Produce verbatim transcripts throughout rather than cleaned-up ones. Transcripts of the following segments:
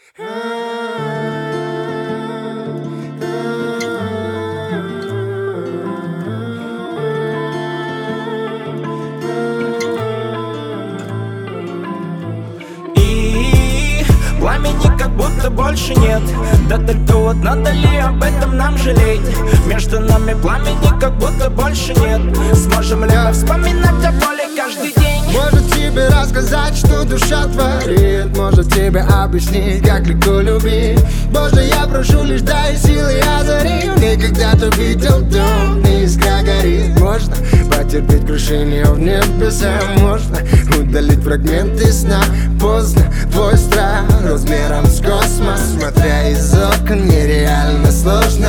И пламени как будто больше нет. Да только вот надо ли об этом нам жалеть? Между нами пламени как будто больше нет. Сможем ли мы вспоминать о боли каждый день? Может тебе рассказать, что душа творит. Может тебе объяснить, как легко любить. Боже, я прошу лишь дай силы озари. Мне когда-то видел дом, и искра горит. Можно потерпеть крушение в небесах. Можно удалить фрагменты сна. Поздно, твой страх размером с космос. Смотря из окон, нереально сложно.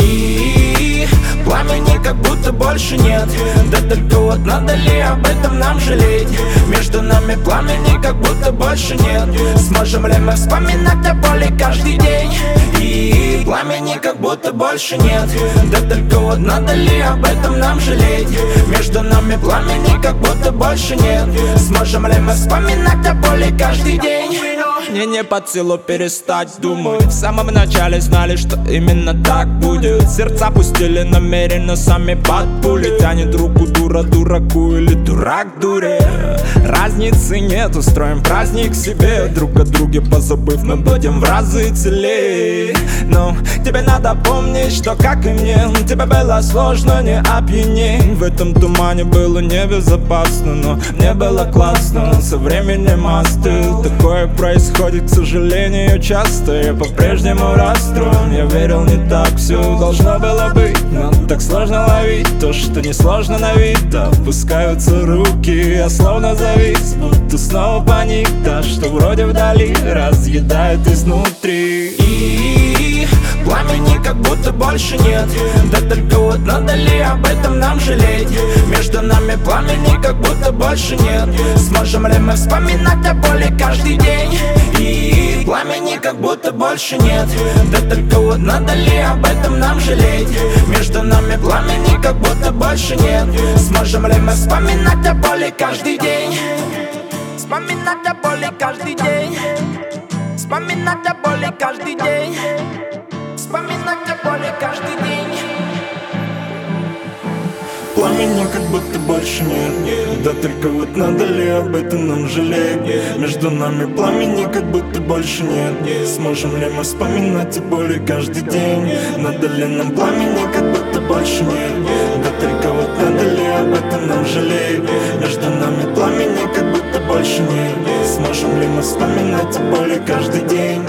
И пламени как будто больше нет. Да только вот надо ли об этом нам жалеть? Между нами пламени как будто больше нет. Сможем ли мы вспоминать о боли каждый день? И пламени как будто больше нет. Да только вот надо ли об этом нам жалеть? Между нами пламени как будто больше нет. Сможем ли мы вспоминать о боли каждый день? Мне не под силу перестать думать. В самом начале знали, что именно так будет. Сердца пустили намеренно сами под пули. Тянет руку дура дураку или дурак дуре. Разницы нет, устроим праздник себе. Друг о друге позабыв, мы будем в разы целей. Но тебе надо помнить, что как и мне, тебе было сложно не опьянеть. В этом тумане было небезопасно, но мне было классно. Со временем остыл, такое происходит, к сожалению, часто. Я по-прежнему расстроен, я верил, не так все должно было быть. Но так сложно ловить то, что не сложно на вид. Опускаются руки, я словно завис, будто снова паник. Та, что вроде вдали, разъедает изнутри. И пламени как будто больше нет. Да только вот надо ли об этом нам жалеть? Между нами пламени как будто больше нет. Сможем ли мы вспоминать о боли каждый день? И пламени как будто больше нет. Да только вот надо ли об этом нам жалеть? Между нами пламени как будто больше нет. Сможем ли мы вспоминать о боли каждый день? Вспоминать о боли каждый день. Вспоминать о боли каждый день. Вспоминать о боли каждый день. Пламени как будто больше нет. Да только вот надо ли об этом нам жалеть? Между нами пламени как будто больше нет. Сможем ли мы вспоминать о боли каждый день? Надо ли нам пламени как будто больше нет? Да только вот надо ли об этом нам жалеть? Между нами пламени как будто больше нет. Сможем ли мы вспоминать о боли каждый день?